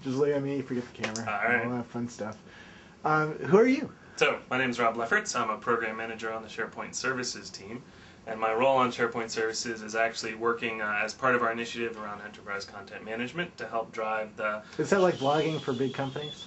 Just look at me, forget the camera. All right. All that fun stuff. Who are you? So, my name is Rob Lefferts. I'm a program manager on the SharePoint Services team. And my role on SharePoint Services is actually working as part of our initiative around enterprise content management to help drive the... Is that like blogging for big companies?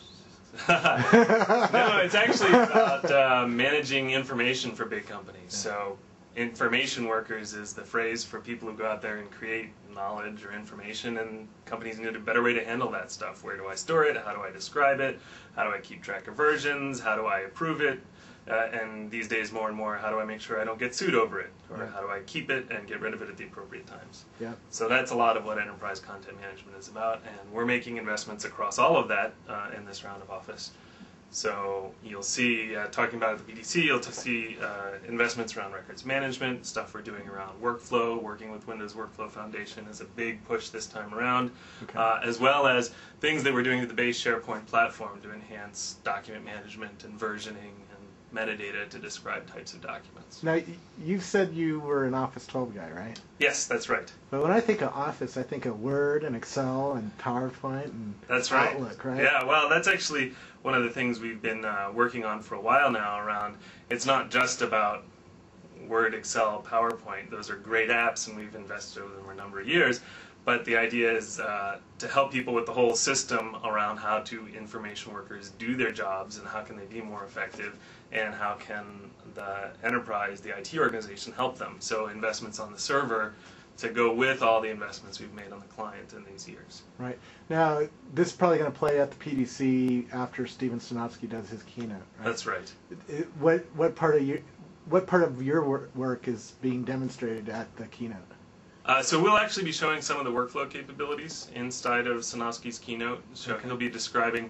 No, it's actually about managing information for big companies. Yeah. So, information workers is the phrase for people who go out there and create knowledge or information, and companies need a better way to handle that stuff. Where do I store it? How do I describe it? How do I keep track of versions? How do I approve it? And these days, more and more, how do I make sure I don't get sued over it? Or Yeah. how do I keep it and get rid of it at the appropriate times? Yeah. So that's a lot of what enterprise content management is about, and we're making investments across all of that in this round of office. So you'll see, talking about at the PDC, you'll see investments around records management, stuff we're doing around workflow. Working with Windows Workflow Foundation is a big push this time around, Okay. as well as things that we're doing to the base SharePoint platform to enhance document management and versioning and metadata to describe types of documents. Now, you said you were an Office 12 guy, right? Yes, that's right. But when I think of Office, I think of Word and Excel and PowerPoint and That's right. Outlook, right? Yeah, well, that's actually one of the things we've been working on for a while now around, it's not just about Word, Excel, PowerPoint. Those are great apps, and we've invested over them for a number of years. But the idea is to help people with the whole system around how to information workers do their jobs and how can they be more effective and how can the enterprise, the IT organization, help them. So investments on the server to go with all the investments we've made on the client in these years. Right. Now, this is probably going to play at the PDC after Steven Stanofsky does his keynote, right? That's right. What part of your work is being demonstrated at the keynote? So we'll actually be showing some of the workflow capabilities inside of Stanofsky's keynote. So Okay. he'll be describing,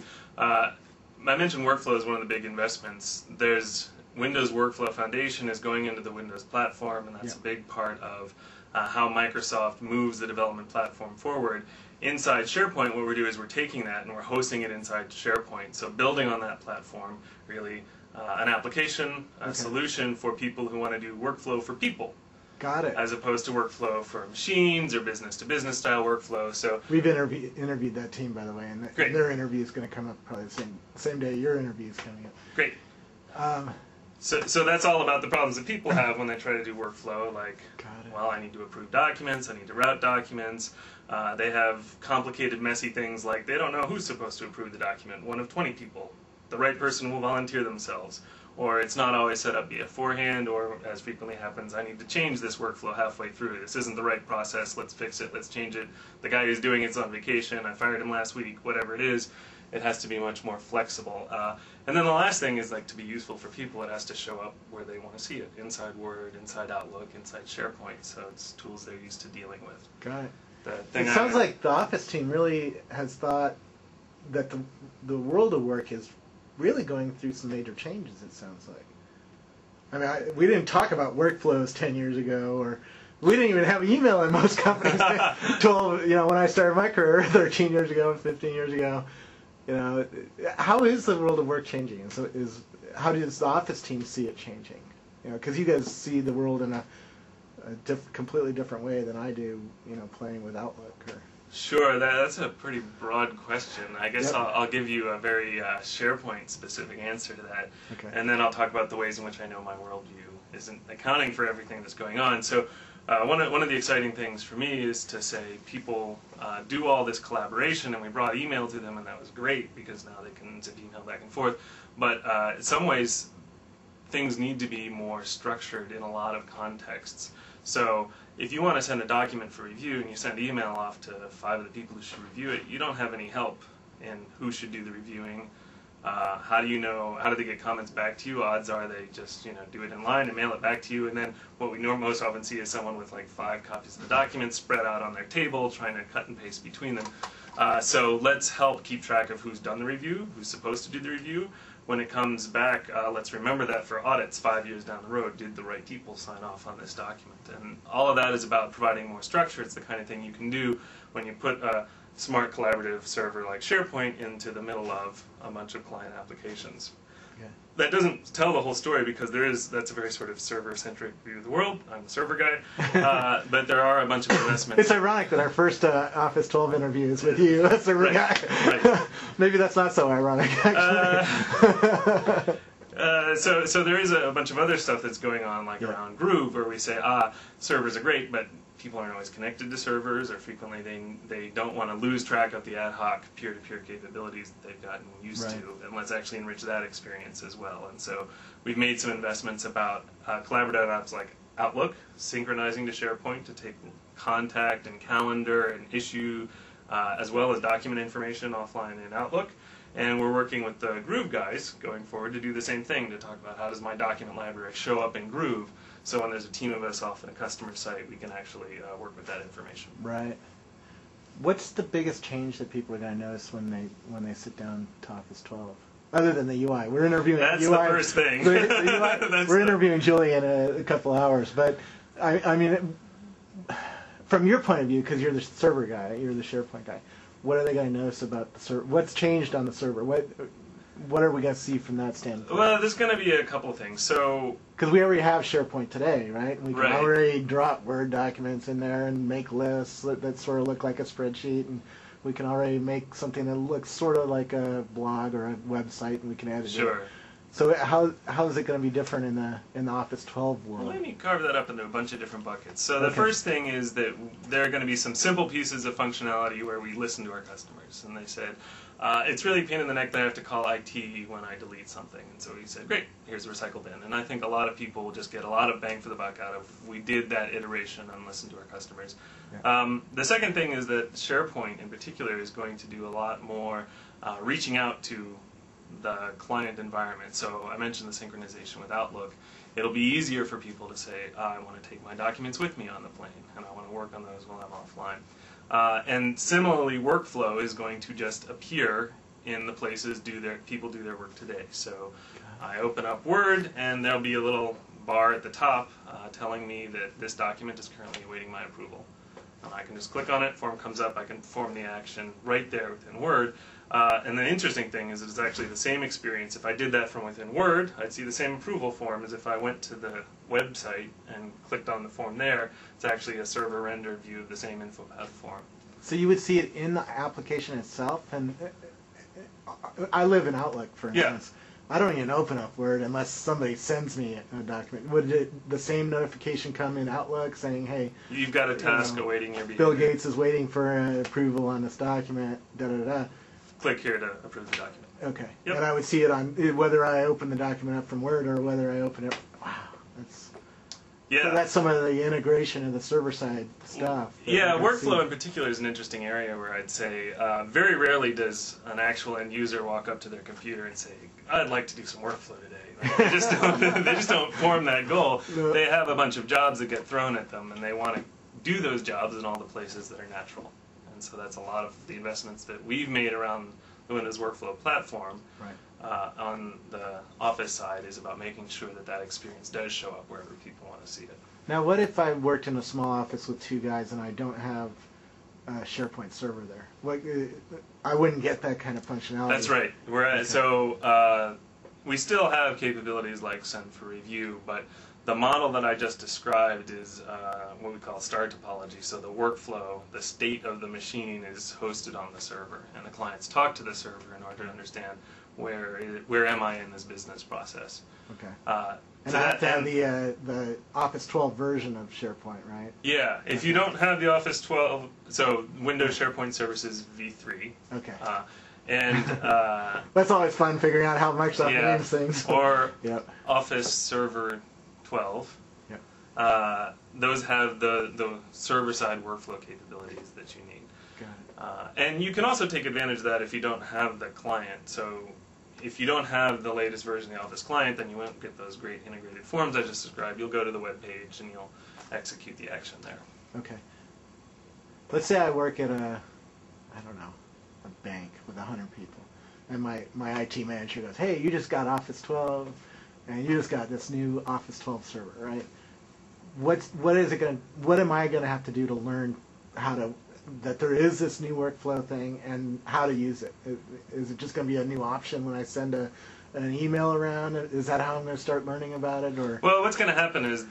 I mentioned workflow is one of the big investments. There's Windows Workflow Foundation is going into the Windows platform, and that's Yeah. a big part of how Microsoft moves the development platform forward. Inside SharePoint, what we're doing is we're taking that and we're hosting it inside SharePoint. So building on that platform, really an application, a Okay. solution for people who want to do workflow for people, Got it. as opposed to workflow for machines or business-to-business style workflow. So We've interviewed that team, by the way, and Great. their interview is going to come up probably the same day your interview is coming up. great. So that's all about the problems that people have when they try to do workflow, like, Got it. well, I need to approve documents, I need to route documents. They have complicated, messy things like they don't know who's supposed to approve the document. One of 20 people. The right person will volunteer themselves. Or it's not always set up beforehand, or as frequently happens, I need to change this workflow halfway through. This isn't the right process, let's fix it, let's change it. The guy who's doing it's on vacation, I fired him last week, whatever it is. It has to be much more flexible. And then the last thing is, like, to be useful for people, it has to show up where they want to see it. Inside Word, inside Outlook, inside SharePoint. So it's tools they're used to dealing with. Got it. The thing It sounds like the Office team really has thought that the world of work is really going through some major changes, it sounds like. I mean, we didn't talk about workflows 10 years ago, or we didn't even have email in most companies until, when I started my career 13 years ago, 15 years ago. How is the world of work changing? And so how does the Office team see it changing? Because you guys see the world in a completely different way than I do, playing with Outlook. Sure, that's a pretty broad question. I guess Yep. I'll give you a very SharePoint-specific answer to that. Okay. And then I'll talk about the ways in which I know my worldview isn't accounting for everything that's going on. So one of the exciting things for me is to say people do all this collaboration, and we brought email to them, and that was great because now they can zip email back and forth. But in some ways, things need to be more structured in a lot of contexts. So if you want to send a document for review and you send email off to 5 of the people who should review it, you don't have any help in who should do the reviewing. How do you know, how do they get comments back to you? Odds are they just, do it in line and mail it back to you. And then what we most often see is someone with like 5 copies of the document spread out on their table trying to cut and paste between them. So let's help keep track of who's done the review, who's supposed to do the review. When it comes back, let's remember that for audits 5 years down the road, did the right people sign off on this document? And all of that is about providing more structure. It's the kind of thing you can do when you put a smart collaborative server like SharePoint into the middle of a bunch of client applications. Okay. that doesn't tell the whole story because that's a very sort of server-centric view of the world. I'm the server guy, but there are a bunch of investments. It's ironic that our first Office 12 interview is with you, a server guy. Right. Maybe that's not so ironic, actually. So there is a bunch of other stuff that's going on, like around Groove, where we say, servers are great, but people aren't always connected to servers, or frequently they don't want to lose track of the ad hoc peer-to-peer capabilities that they've gotten used to, and let's actually enrich that experience as well. And so we've made some investments about collaborative apps like Outlook, synchronizing to SharePoint to take contact and calendar and issue, as well as document information offline in Outlook. And we're working with the Groove guys going forward to do the same thing, to talk about how does my document library show up in Groove, so when there's a team of us off in a customer site, we can actually work with that information. Right. What's the biggest change that people are going to notice when they sit down to Office 12? Other than the UI, we're interviewing. That's UI, the first thing. The UI, we're interviewing Julie in a couple of hours, but I mean, from your point of view, because you're the server guy, you're the SharePoint guy. What are they going to notice about the server? What's changed on the server? What are we going to see from that standpoint? Well, there's going to be a couple of things. So, because we already have SharePoint today, right? We can already drop Word documents in there and make lists that sort of look like a spreadsheet, and we can already make something that looks sort of like a blog or a website, and we can edit it. Sure. So how is it going to be different in the Office 12 world? Well, let me carve that up into a bunch of different buckets. So the first thing is that there are going to be some simple pieces of functionality where we listen to our customers, and they said, it's really a pain in the neck that I have to call IT when I delete something. And so we said, great, here's a recycle bin. And I think a lot of people will just get a lot of bang for the buck out of, we did that iteration and listened to our customers. Yeah. The second thing is that SharePoint in particular is going to do a lot more reaching out to the client environment. So I mentioned the synchronization with Outlook. It'll be easier for people to say, I want to take my documents with me on the plane, and I want to work on those while I'm offline. And similarly, workflow is going to just appear in the places people do their work today. So I open up Word, and there'll be a little bar at the top telling me that this document is currently awaiting my approval. And I can just click on it, form comes up, I can perform the action right there within Word. And the interesting thing is it's actually the same experience. If I did that from within Word, I'd see the same approval form as if I went to the website and clicked on the form there. It's actually a server-rendered view of the same InfoPath form. So you would see it in the application itself? And I live in Outlook, for instance. Yeah. I don't even open up Word unless somebody sends me a document. Would the same notification come in Outlook saying, hey... You've got a task awaiting your behavior. Bill Gates is waiting for approval on this document, da-da-da. Click here to approve the document. Okay. Yep. And I would see it on whether I open the document up from Word or whether I open it... Wow, that's... Yeah. So that's some of the integration of the server-side stuff. Yeah, workflow in particular is an interesting area where I'd say very rarely does an actual end user walk up to their computer and say, I'd like to do some workflow today. Like, they just don't form that goal. No. They have a bunch of jobs that get thrown at them, and they want to do those jobs in all the places that are natural. And so that's a lot of the investments that we've made around the Windows Workflow platform. Right. On the Office side is about making sure that that experience does show up wherever people want to see it. Now, what if I worked in a small office with two guys and I don't have a SharePoint server there? What, I wouldn't get that kind of functionality. That's right. So we still have capabilities like send for review, but the model that I just described is what we call star topology. So the workflow, the state of the machine is hosted on the server, and the clients talk to the server in order to understand where am I in this business process. Okay. And I have to have the Office 12 version of SharePoint, right? Yeah. If you don't have the Office 12, so Windows SharePoint Services v3. Okay. And that's always fun figuring out how Microsoft names things. Or yep. Office Server 12. Yep. Those have the server-side workflow capabilities that you need. Got it. And you can also take advantage of that if you don't have the client. So if you don't have the latest version of the Office client, then you won't get those great integrated forms I just described. You'll go to the web page and you'll execute the action there. Okay. Let's say I work at a bank with 100 people, and my IT manager goes, hey, you just got Office 12, and you just got this new Office 12 server, right? What am I gonna have to do to learn that there is this new workflow thing and how to use it? Is it just going to be a new option when I send a an email around? Is that how I'm going to start learning about it? Or Well, what's going to happen is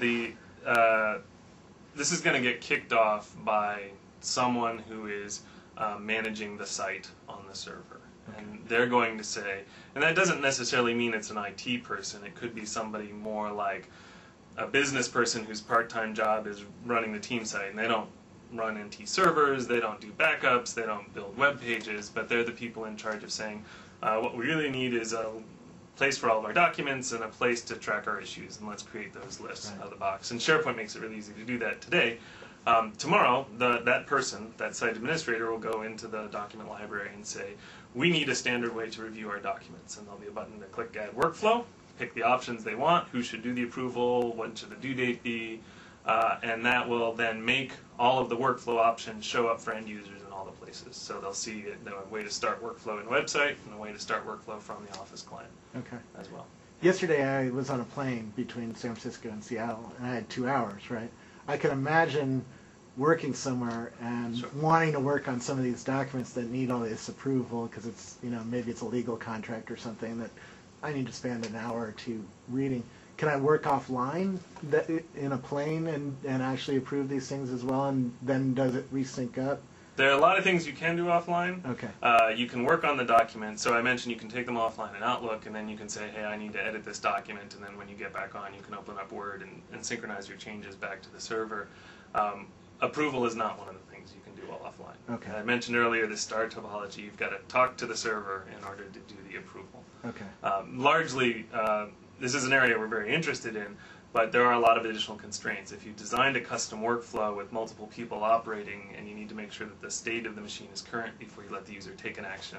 this is going to get kicked off by someone who is managing the site on the server. Okay. And they're going to say, and that doesn't necessarily mean it's an IT person. It could be somebody more like a business person whose part-time job is running the team site, and they don't run NT servers, they don't do backups, they don't build web pages, but they're the people in charge of saying, what we really need is a place for all of our documents and a place to track our issues, and let's create those lists out of the box. And SharePoint makes it really easy to do that today. Tomorrow, that person, that site administrator, will go into the document library and say, we need a standard way to review our documents. And there'll be a button to click Add Workflow, pick the options they want, who should do the approval, what should the due date be, and that will then make all of the workflow options show up for end users in all the places. So they'll see a way to start workflow in website and a way to start workflow from the Office client as well. Yesterday I was on a plane between San Francisco and Seattle, and I had 2 hours, right? I can imagine working somewhere and wanting to work on some of these documents that need all this approval because it's, maybe it's a legal contract or something that I need to spend an hour or two reading. Can I work offline in a plane and actually approve these things as well, and then does it resync up? There are a lot of things you can do offline. Okay. You can work on the document. So I mentioned you can take them offline in Outlook, and then you can say, hey, I need to edit this document, and then when you get back on, you can open up Word and synchronize your changes back to the server. Approval is not one of the things you can do all offline. Okay. I mentioned earlier the star topology. You've got to talk to the server in order to do the approval. Okay. Largely, this is an area we're very interested in, but there are a lot of additional constraints. If you've designed a custom workflow with multiple people operating and you need to make sure that the state of the machine is current before you let the user take an action,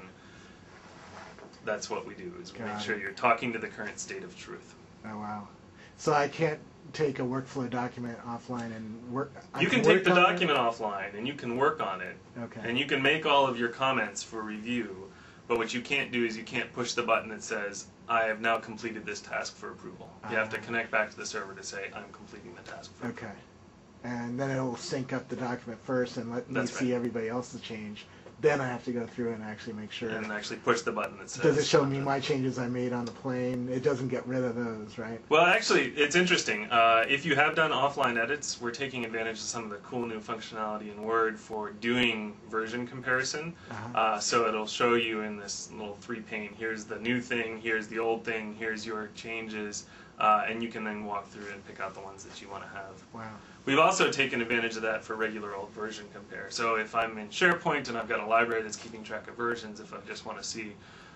that's what we do, is we make sure you're talking to the current state of truth. Oh, wow. So I can't take a workflow document offline and work. You can take the document offline and you can work on it. Okay. And you can make all of your comments for review, but what you can't do is you can't push the button that says, I have now completed this task for approval. You have to connect back to the server to say, I'm completing the task for approval. Okay. And then it'll sync up the document first and let me see right. everybody else's change. Then I have to go through and actually make sure. And actually push the button that says. Does it show me my changes I made on the plane? It doesn't get rid of those, right? Well, actually, it's interesting. If you have done offline edits, we're taking advantage of some of the cool new functionality in Word for doing version comparison. So it'll show you in this little 3-pane, here's the new thing, here's the old thing, here's your changes, and you can then walk through and pick out the ones that you want to have. Wow. We've also taken advantage of that for regular old version compare. So if I'm in SharePoint and I've got a library that's keeping track of versions, if I just want to see,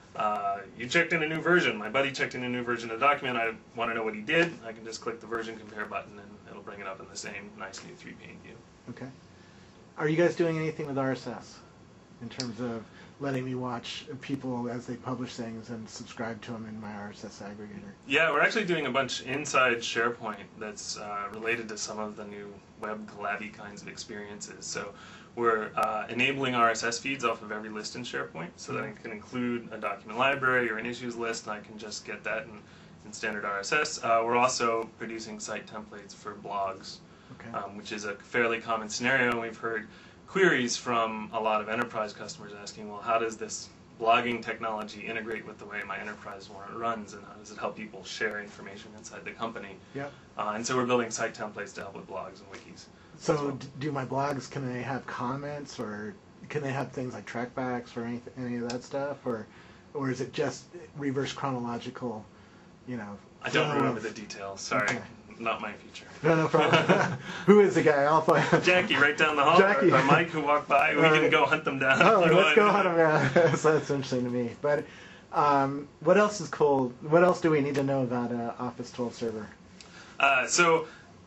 you checked in a new version, my buddy checked in a new version of the document, I want to know what he did, I can just click the version compare button and it'll bring it up in the same nice new 3-pane view. Okay. Are you guys doing anything with RSS in terms of letting me watch people as they publish things and subscribe to them in my RSS aggregator? Yeah, we're actually doing a bunch inside SharePoint that's related to some of the new web collabby kinds of experiences. So we're enabling RSS feeds off of every list in SharePoint so that I can include a document library or an issues list, and I can just get that in standard RSS. We're also producing site templates for blogs, which is a fairly common scenario, and we've heard queries from a lot of enterprise customers asking, well, how does this blogging technology integrate with the way my enterprise runs, and how does it help people share information inside the company? Yep. And so we're building site templates to help with blogs and wikis. So do my blogs, can they have comments, or can they have things like trackbacks or any of that stuff, or is it just reverse chronological, I don't remember the details, sorry. Okay. Not my feature. No problem. Who is the guy? I'll find Jackie, right down the hall. Jackie. Or Mike, who walked by. We can go hunt them down. Oh, let's go hunt them down. So that's interesting to me. But what else is cool? What else do we need to know about Office 12 Server? So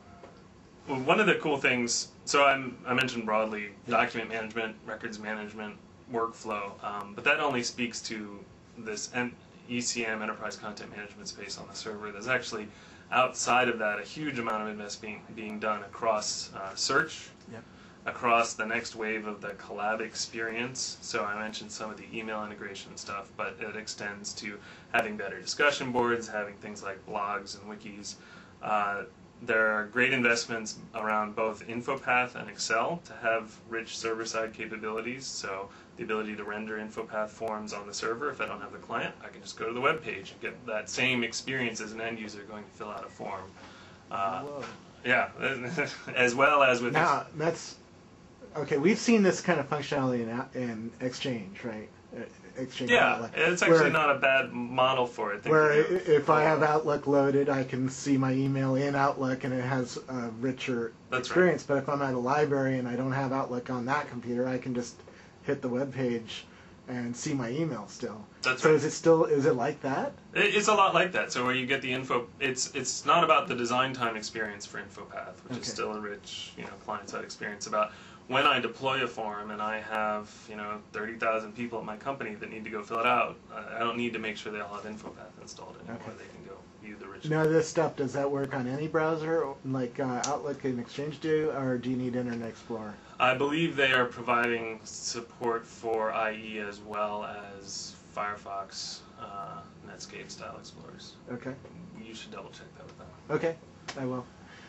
one of the cool things, so I mentioned broadly document management, records management, workflow, but that only speaks to this ECM, enterprise content management space on the server. There's actually, outside of that, a huge amount of investment being done across search, across the next wave of the collab experience. So I mentioned some of the email integration stuff, but it extends to having better discussion boards, having things like blogs and wikis. There are great investments around both InfoPath and Excel to have rich server-side capabilities. So the ability to render InfoPath forms on the server. If I don't have the client, I can just go to the web page and get that same experience as an end user going to fill out a form. Yeah, as well as with... Now, that's... Okay, we've seen this kind of functionality in Exchange, right? Exchange yeah, Outlook, it's actually not a bad model for it. Where if I have Outlook loaded, I can see my email in Outlook and it has a richer experience. Right. But if I'm at a library and I don't have Outlook on that computer, I can just hit the web page and see my email still. That's right. Is it like that? It's a lot like that. So where you get the info, it's not about the design time experience for InfoPath, which is still a rich, client-side experience about when I deploy a form and I have, 30,000 people at my company that need to go fill it out. I don't need to make sure they all have InfoPath installed anymore. They can go view the rich. Now this stuff, does that work on any browser like Outlook and Exchange do, or do you need Internet Explorer? I believe they are providing support for IE as well as Firefox, Netscape style explorers. Okay. You should double check that with them. Okay, I will.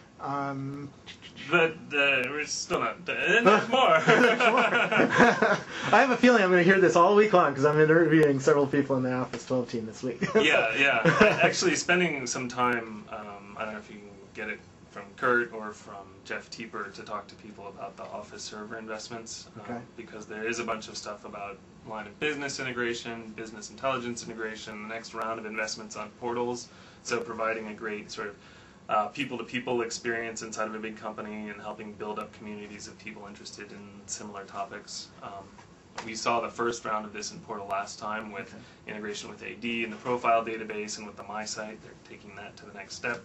But we're still not. There's more. I have a feeling I'm going to hear this all week long because I'm interviewing several people in the Office 12 team this week. yeah. Actually, spending some time. I don't know if you can get it from Kurt or from Jeff Tieper to talk to people about the Office server investments, because there is a bunch of stuff about line of business integration, business intelligence integration, the next round of investments on portals, so providing a great sort of people-to-people experience inside of a big company and helping build up communities of people interested in similar topics. We saw the first round of this in Portal last time with integration with AD and the profile database and with the MySite. They're taking that to the next step.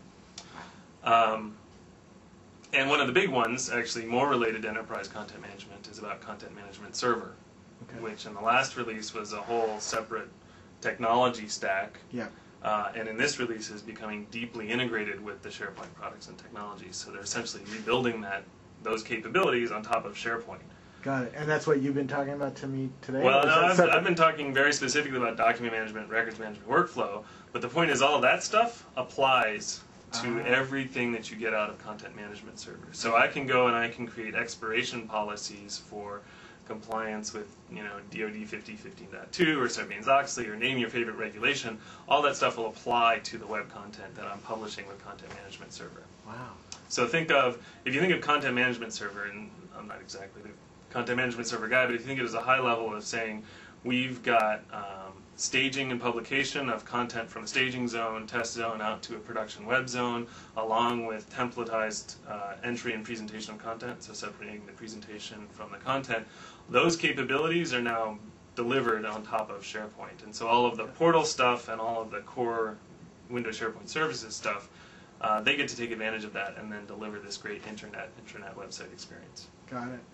And one of the big ones, actually more related to enterprise content management, is about Content Management Server, which in the last release was a whole separate technology stack. Yeah. And in this release is becoming deeply integrated with the SharePoint products and technologies. So they're essentially rebuilding those capabilities on top of SharePoint. Got it. And that's what you've been talking about to me today? Well, no, I've been talking very specifically about document management, records management, workflow. But the point is all of that stuff applies to everything that you get out of Content Management Server. So I can go and I can create expiration policies for compliance with, DoD 5015.2 or Sarbanes-Oxley, or name your favorite regulation. All that stuff will apply to the web content that I'm publishing with Content Management Server. Wow. So if you think of Content Management Server, and I'm not exactly the Content Management Server guy, but if you think of it as a high level of saying, we've got staging and publication of content from a staging zone, test zone, out to a production web zone, along with templatized entry and presentation of content, so separating the presentation from the content. Those capabilities are now delivered on top of SharePoint. And so all of the portal stuff and all of the core Windows SharePoint Services stuff, they get to take advantage of that and then deliver this great intranet website experience. Got it.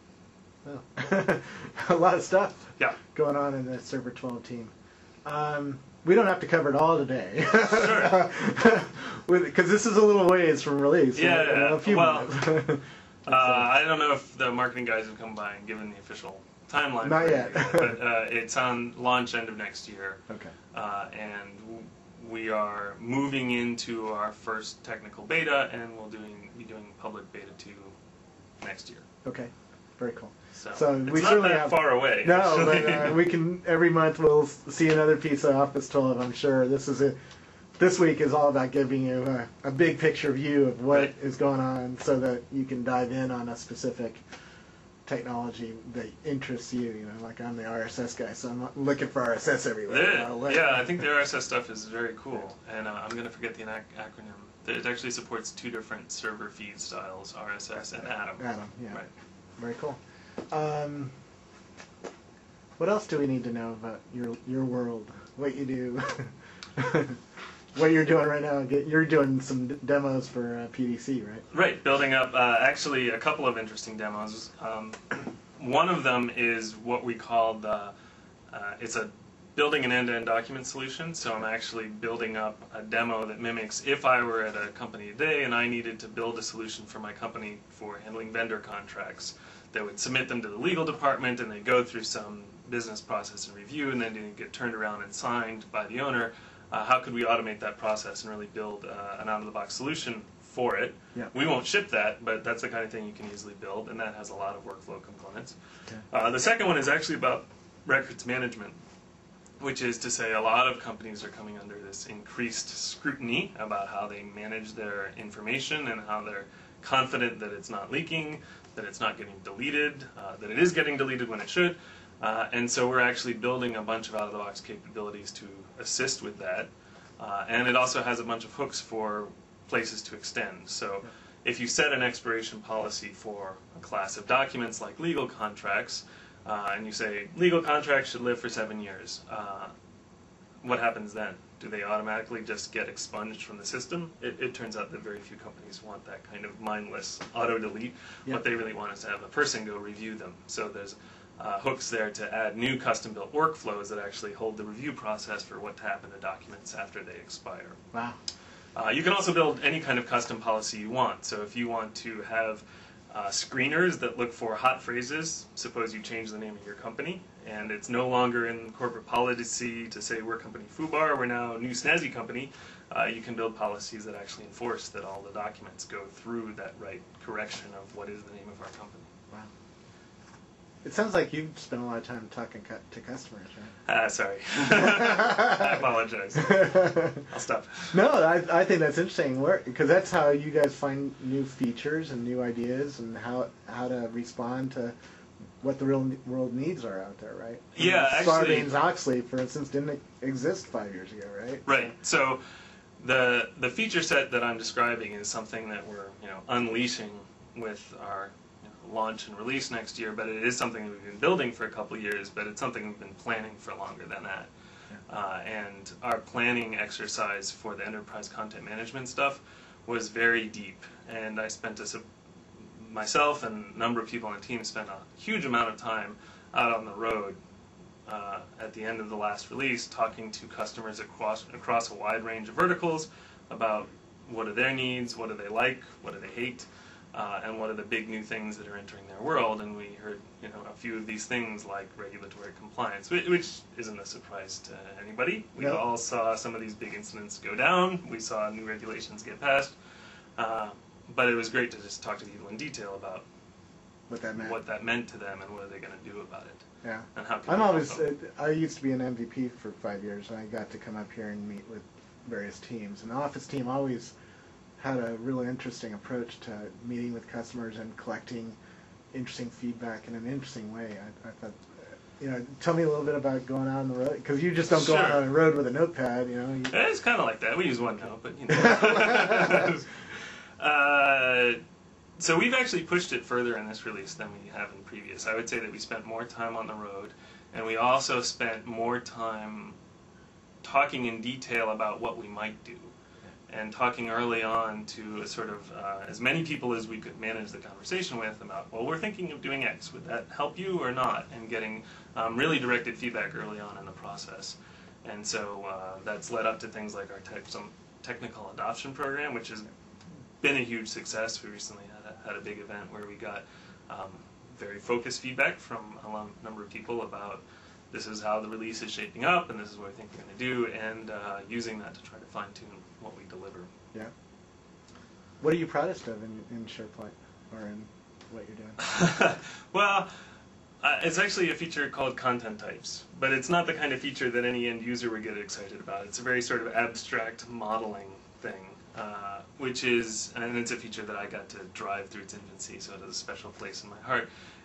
Well, a lot of stuff going on in the Server 12 team. We don't have to cover it all today. Sure. Because this is a little ways from release. Yeah. A few minutes. I don't know if the marketing guys have come by and given the official timeline. Not yet. But it's on launch end of next year. Okay. And we are moving into our first technical beta, and we'll be doing public beta 2 next year. Okay. Very cool. So it's we not that far away. No, but we can every month we'll see another piece of Office 12. I'm sure this week is all about giving you a big picture view of what is going on, so that you can dive in on a specific technology that interests you. Like I'm the RSS guy, so I'm looking for RSS everywhere. I think the RSS stuff is very cool, and I'm going to forget the acronym. It actually supports 2 different server feed styles, RSS and Atom. Atom, yeah. Right. Very cool. What else do we need to know about your world? What you do? What you're doing right now? You're doing some demos for PDC, right? Right. Building up actually a couple of interesting demos. One of them is what we call it's a building an end-to-end document solution. So I'm actually building up a demo that mimics if I were at a company today and I needed to build a solution for my company for handling vendor contracts. They would submit them to the legal department, and they go through some business process and review, and then they get turned around and signed by the owner. How could we automate that process and really build an out-of-the-box solution for it. Yeah. We won't ship that, but that's the kind of thing you can easily build, and that has a lot of workflow components. Okay. The second one is actually about records management, which is to say a lot of companies are coming under this increased scrutiny about how they manage their information and how they're confident that it's not leaking, that it's not getting deleted, that it is getting deleted when it should. And so we're actually building a bunch of out-of-the-box capabilities to assist with that. And it also has a bunch of hooks for places to extend. So if you set an expiration policy for a class of documents like legal contracts, and you say legal contracts should live for 7 years, what happens then? Do they automatically just get expunged from the system? It turns out that very few companies want that kind of mindless auto-delete. Yeah. What they really want is to have a person go review them. So there's hooks there to add new custom-built workflows that actually hold the review process for what to happen to documents after they expire. Wow. You can also build any kind of custom policy you want. So if you want to have screeners that look for hot phrases, suppose you change the name of your company, and it's no longer in corporate policy to say we're company FUBAR, we're now a new snazzy company, you can build policies that actually enforce that all the documents go through that right correction of what is the name of our company. Wow. It sounds like you've spent a lot of time talking to customers, right? Sorry. I apologize. I'll stop. No, I think that's interesting work, because that's how you guys find new features and new ideas and how to respond to what the real world needs are out there, right? Yeah, actually, Sarbanes-Oxley, for instance, didn't exist 5 years ago, right? Right. So the feature set that I'm describing is something that we're unleashing with our launch and release next year, but it is something that we've been building for a couple of years, but it's something we've been planning for longer than that. And our planning exercise for the enterprise content management stuff was very deep, and I spent myself and a number of people on the team spent a huge amount of time out on the road at the end of the last release talking to customers across a wide range of verticals about what are their needs, what do they like, what do they hate, and what are the big new things that are entering their world. And we heard a few of these things like regulatory compliance, which isn't a surprise to anybody. We all saw some of these big incidents go down. We saw new regulations get passed. But it was great to just talk to people in detail about what that meant to them and what are they going to do about it. Yeah. And how can I used to be an MVP for 5 years, and I got to come up here and meet with various teams. And the Office team always had a really interesting approach to meeting with customers and collecting interesting feedback in an interesting way. I thought, tell me a little bit about going out on the road, because you just don't go out on the road with a notepad, It's kind of like that. We use OneNote, but so we've actually pushed it further in this release than we have in previous. I would say that we spent more time on the road, and we also spent more time talking in detail about what we might do, and talking early on to sort of as many people as we could manage the conversation with about, well, we're thinking of doing X. Would that help you or not? And getting really directed feedback early on in the process. And so that's led up to things like our technical adoption program, which has been a huge success. We recently had a big event where we got very focused feedback from a number of people about this is how the release is shaping up, and this is what I think we're going to do, and using that to try to fine-tune what we deliver. Yeah. What are you proudest of in SharePoint, or in what you're doing? Well, it's actually a feature called content types, but it's not the kind of feature that any end user would get excited about. It's a very sort of abstract modeling thing, which is, and it's a feature that I got to drive through its infancy, so it has a special place in my heart.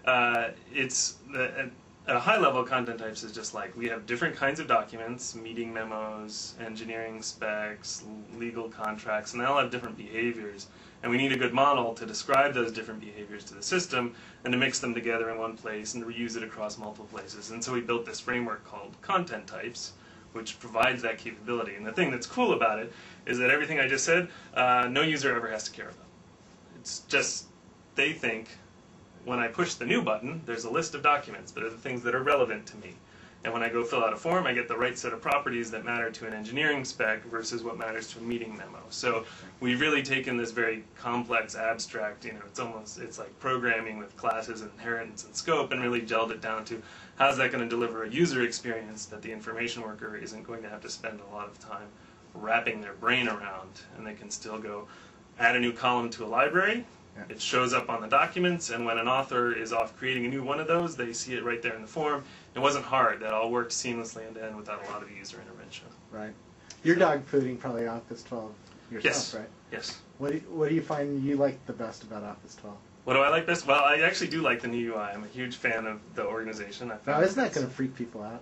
At a high level, content types is just like we have different kinds of documents, meeting memos, engineering specs, legal contracts, and they all have different behaviors. And we need a good model to describe those different behaviors to the system and to mix them together in one place and to reuse it across multiple places. And so we built this framework called content types, which provides that capability. And the thing that's cool about it is that everything I just said, no user ever has to care about. It's just, they think, when I push the new button, there's a list of documents that are the things that are relevant to me. And when I go fill out a form, I get the right set of properties that matter to an engineering spec versus what matters to a meeting memo. So we've really taken this very complex, abstract, it's like programming with classes and inheritance and scope, and really gelled it down to how's that going to deliver a user experience that the information worker isn't going to have to spend a lot of time wrapping their brain around, and they can still go, add a new column to a library. Yeah. It shows up on the documents, and when an author is off creating a new one of those, they see it right there in the form. It wasn't hard. That all worked seamlessly end to end without a lot of user intervention. Right. You're dog fooding probably Office 12 yourself, Yes. right? Yes. What do you find you like the best about Office 12? What do I like best? Well, I actually do like the new UI. I'm a huge fan of the organization. Now, isn't that going to freak people out?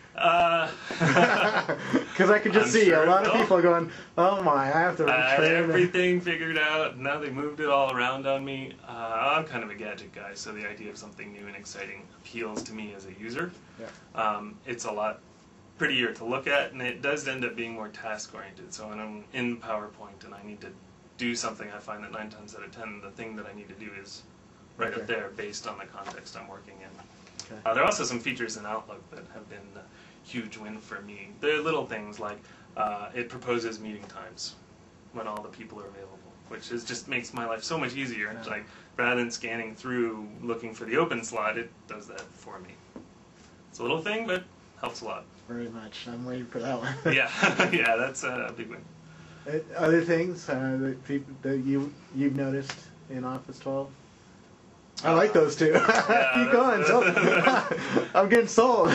Because I could just see a lot of people going, "Oh my, I have to I had retrain." everything figured out. Now they moved it all around on me. I'm kind of a gadget guy, so the idea of something new and exciting appeals to me as a user. Yeah. It's a lot prettier to look at, and it does end up being more task-oriented. So when I'm in PowerPoint and I need to do something, I find that 9 times out of 10, the thing that I need to do is right Okay. up there based on the context I'm working in. Okay. There are also some features in Outlook that have been a huge win for me. They're little things like it proposes meeting times when all the people are available, which is just makes my life so much easier. Yeah. Like rather than scanning through looking for the open slot, it does that for me. It's a little thing, but helps a lot. Very much. I'm waiting for that one. Yeah, yeah, that's a big win. Other things that you've noticed in Office 12? I like those two. Keep going. I'm getting sold.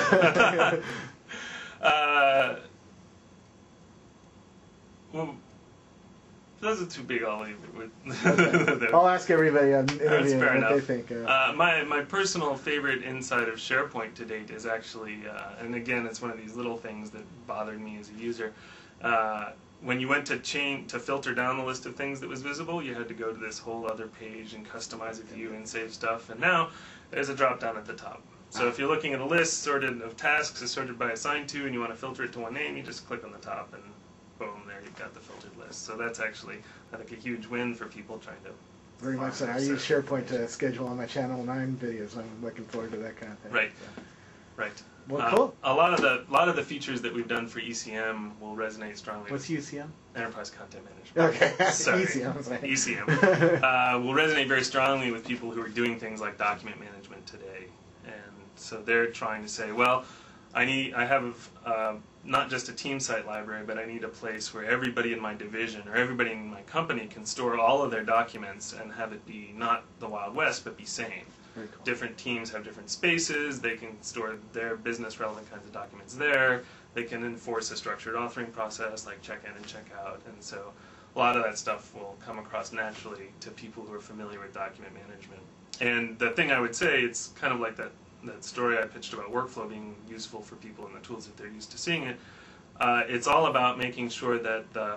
Well, those are too big. I'll leave it with. I'll ask everybody on interviewing fair what enough. they think. My personal favorite inside of SharePoint to date is actually, and again, it's one of these little things that bothered me as a user. When you went to filter down the list of things that was visible, you had to go to this whole other page and customize a view and save stuff. And now there's a drop down at the top. So if you're looking at a list sorted of tasks, is sorted by assigned to, and you want to filter it to one name, you just click on the top and boom, there you've got the filtered list. So that's actually, I think, a huge win for people trying to. Very much so. I use SharePoint to schedule all my Channel 9 videos. I'm looking forward to that kind of thing. Right. So. Right. Well, cool. A lot of the features that we've done for ECM will resonate strongly. What's with UCM? Enterprise Content Management. Okay. Sorry. ECM. Sorry. ECM will resonate very strongly with people who are doing things like document management today, and so they're trying to say, well, I have not just a team site library, but I need a place where everybody in my division or everybody in my company can store all of their documents and have it be not the Wild West, but be sane. Very cool. Different teams have different spaces. They can store their business relevant kinds of documents there. They can enforce a structured authoring process like check in and check out. And so a lot of that stuff will come across naturally to people who are familiar with document management. And the thing I would say, it's kind of like that story I pitched about workflow being useful for people and the tools that they're used to seeing it. It's all about making sure that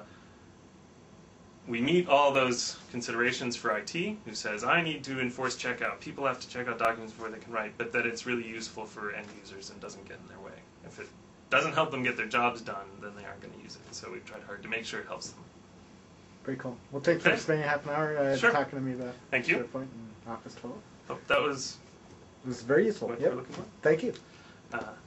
we meet all those considerations for IT, who says, I need to enforce checkout. People have to check out documents before they can write, but that it's really useful for end users and doesn't get in their way. If it doesn't help them get their jobs done, then they aren't going to use it. So we've tried hard to make sure it helps them. Very cool. Well, thanks for spending half an hour Sure. talking to me about Thank you. SharePoint and Office 12. Hope that was It was very useful. what Yep. you're looking for. Thank you.